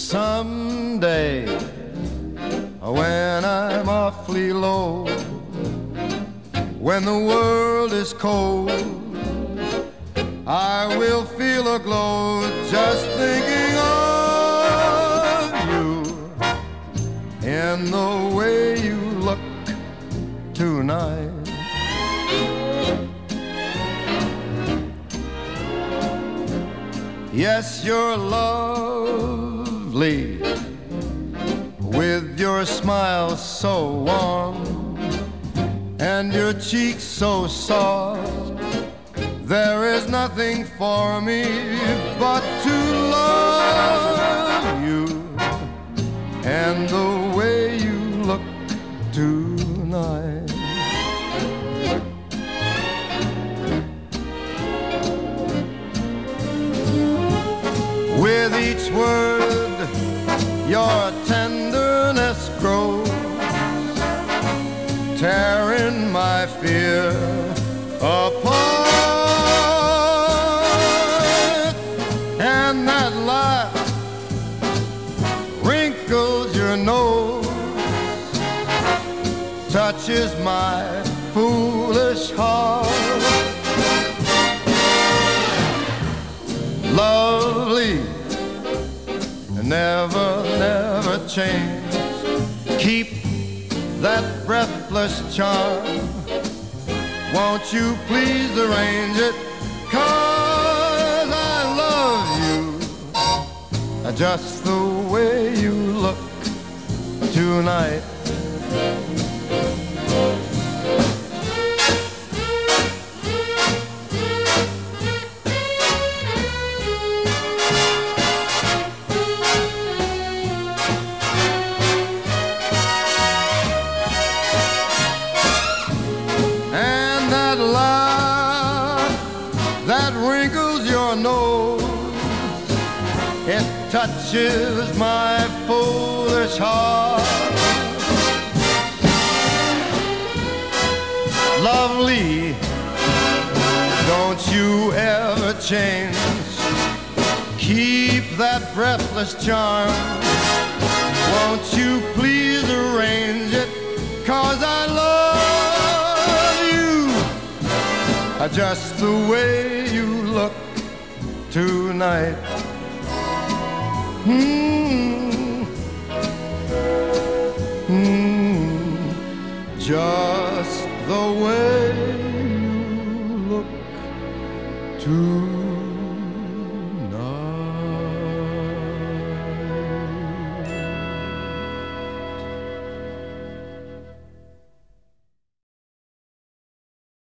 Someday, when I'm awfully low, when the world is cold, I will feel a glow just thinking of you in the way you look tonight. Yes, you're lovely with your smile so warm and your cheeks so soft. There is nothing for me but to love you and the way you look tonight. With each word, your tenderness grows, tearing my fear apart. And that laugh wrinkles your nose, touches my foolish heart. Lovely, never, never change. Keep that breathless charm. Won't you please arrange it? 'Cause I love you just the way you look tonight. That wrinkles your nose, it touches my foolish heart. Lovely, don't you ever change. Keep that breathless charm. Won't you please arrange it? 'Cause I love you just the way you look tonight. Just the way you look tonight.